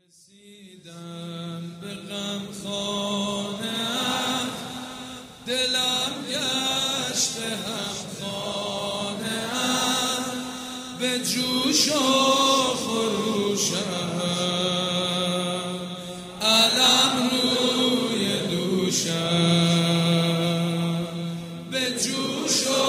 رسیدم به غمخانه‌ام، دلم گشت همخانه‌ام، به جوش و خروشم، علم روی دوشم، به جوش و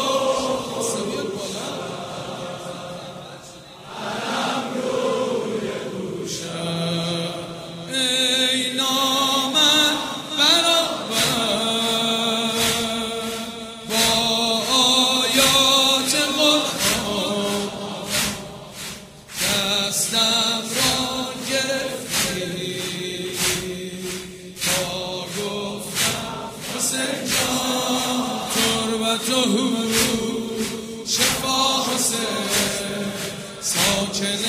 دستم را گرفتی تا گفتم حسین جان تربت و شفا حسین ساکن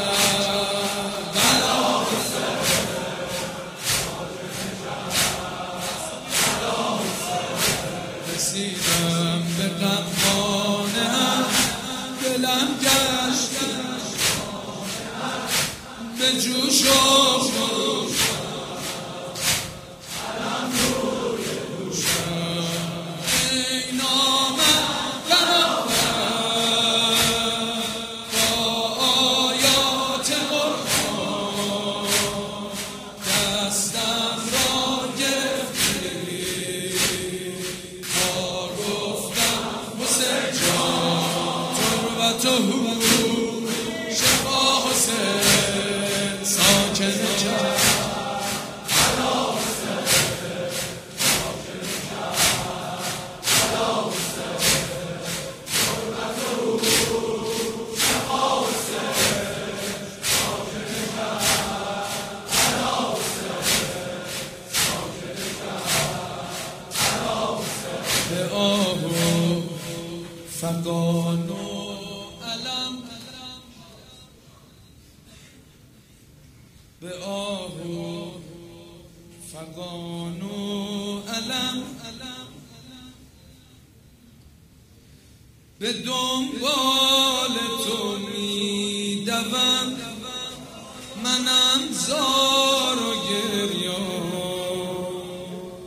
کربلا رسیدم به غمخانه‌ام، دلم گشت به جوش و خروش، علم روی دوشم، ای نامم برآور با آیات قرآن، دستم را گرفتی تا گفتم حسین جان تربت و شفا حسین ساکن به آه و فغان و علم، به آه و فغان و علم، به دنبال تو میدوم، منم زار و گریان،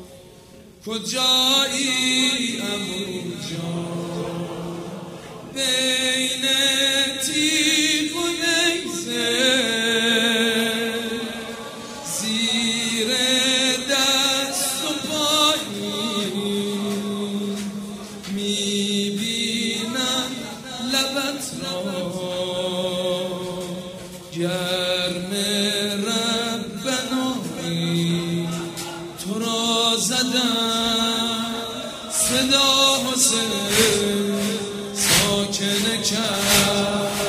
کجایی عمو جان بین تیغ و نیزه، زیر دست و پایی میبینم لبت را، گرم ربنایی تو را زدم صدا حسین ساکن کرد.